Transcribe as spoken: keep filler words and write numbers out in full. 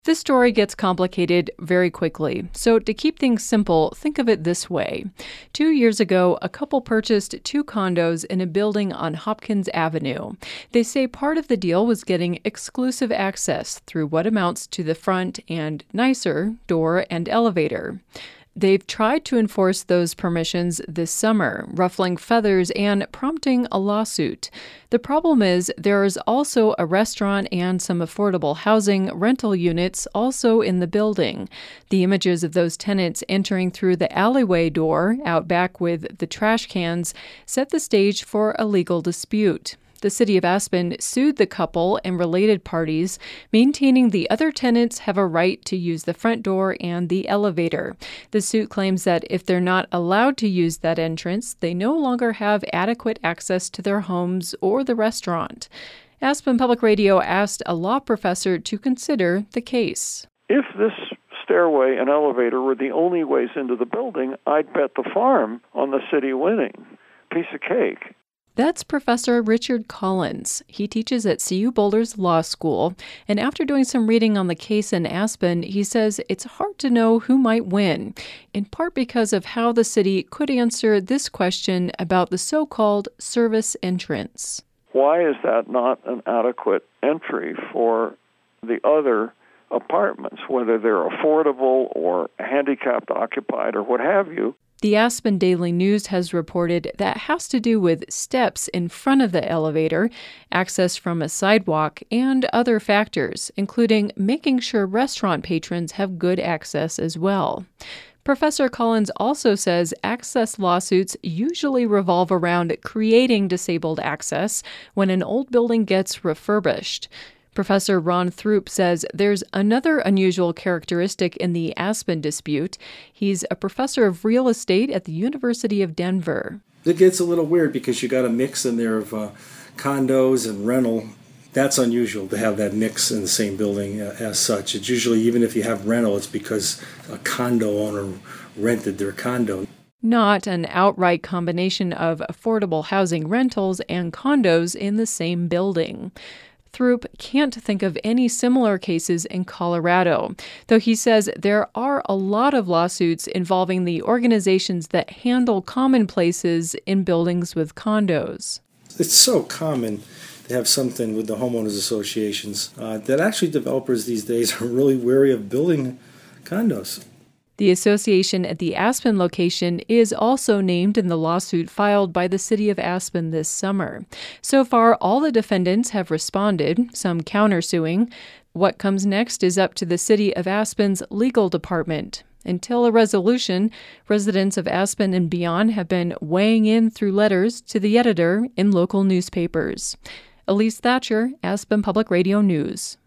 This story gets complicated very quickly, so to keep things simple, think of it this way. Two years ago, a couple purchased two condos in a building on Hopkins Avenue. They say part of the deal was getting exclusive access through what amounts to the front and nicer door and elevator. They've tried to enforce those permissions this summer, ruffling feathers and prompting a lawsuit. The problem is there is also a restaurant and some affordable housing rental units also in the building. The images of those tenants entering through the alleyway door out back with the trash cans set the stage for a legal dispute. The city of Aspen sued the couple and related parties, maintaining the other tenants have a right to use the front door and the elevator. The suit claims that if they're not allowed to use that entrance, they no longer have adequate access to their homes or the restaurant. Aspen Public Radio asked a law professor to consider the case. If this stairway and elevator were the only ways into the building, I'd bet the farm on the city winning. Piece of cake. That's Professor Richard Collins. He teaches at C U Boulder's Law School, and after doing some reading on the case in Aspen, he says it's hard to know who might win, in part because of how the city could answer this question about the so-called service entrance. Why is that not an adequate entry for the other apartments, whether they're affordable or handicapped occupied or what have you? The Aspen Daily News has reported that has to do with steps in front of the elevator, access from a sidewalk, and other factors, including making sure restaurant patrons have good access as well. Professor Collins also says access lawsuits usually revolve around creating disabled access when an old building gets refurbished. Professor Ron Throop says there's another unusual characteristic in the Aspen dispute. He's a professor of real estate at the University of Denver. It gets a little weird because you got a mix in there of uh, condos and rental. That's unusual to have that mix in the same building uh, as such. It's usually, even if you have rental, it's because a condo owner rented their condo. Not an outright combination of affordable housing rentals and condos in the same building. Throop can't think of any similar cases in Colorado, though he says there are a lot of lawsuits involving the organizations that handle common places in buildings with condos. It's so common to have something with the homeowners associations uh, that actually developers these days are really wary of building condos. The association at the Aspen location is also named in the lawsuit filed by the city of Aspen this summer. So far, all the defendants have responded, some countersuing. What comes next is up to the city of Aspen's legal department. Until a resolution, residents of Aspen and beyond have been weighing in through letters to the editor in local newspapers. Elise Thatcher, Aspen Public Radio News.